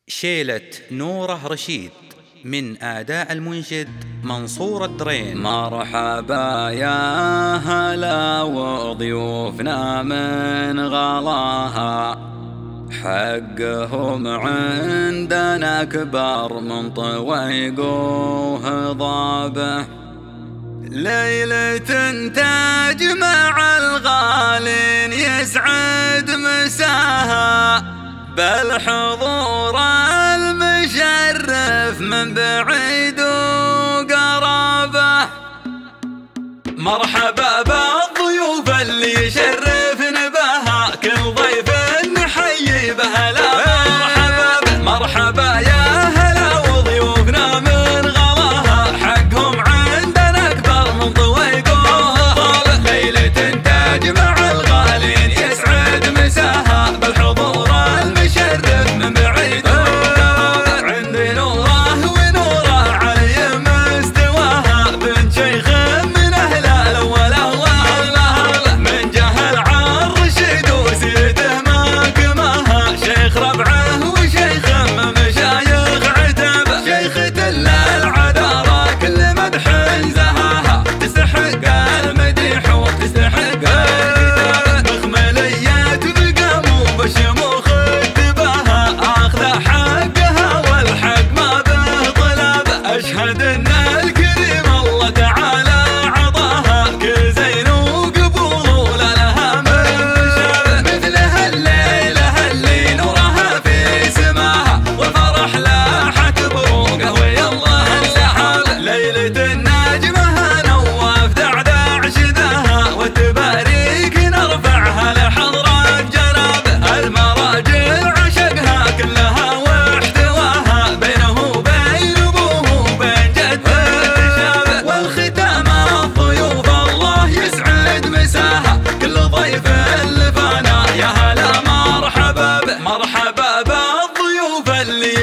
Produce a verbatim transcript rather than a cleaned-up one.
شيلة نوره رشيد من أداء المنشد منصور الدرين. مرحبا يا هلا وضيوفنا من غلاها، حقهم عندنا أكبر من طويق وهضابه. ليلة تجمع الغالين يسعد مساها بالحضور المشرف من بعيد وقرابه. مرحبا بالضيوف اللي يشرفن بها، كل ضيف نحيي بهلا مرحبا. مرحبا يا هلا وضيوفنا من غلاها، حقهم عندنا أكبر من طويق وهضابه. ليلة تجمع الغالين يسعد مساها بالحضور المشرف من بعيد وقرابه. عندي نوره ونوره علي مستواها، بنت شيخ من أهل الأول أهله، من جهل عن رشيد وسيرته ما كماها، شيخ ربعه وشيخ من مشايخ عتبه. شيخة العذارى كل مدح زهاها، تستحق المديح وتستحق الكتابه. بخمليات بالقام وبالشموخ اتباها، اخذ حقها والحق ما به طلبه. اشهد ان الكريم الله تعالى عطاها كل زين وقبول ولا لها من شابه. مثل هالليله اللي نورها في سماها، والفرح لاحت بروقه ويا الله انسحب. ليله النجمه نواف دعدع شداها، والتباريك نرفعها لحضره جنابه. المراجل عشقها كلها واحتواها، بينه وبين ابوه وبين جده شابه. والختام الضيوف الله يسعد مساها، كل ضيف اللي فانا يا هلا مرحبا به. مرحبا بالضيوف اللي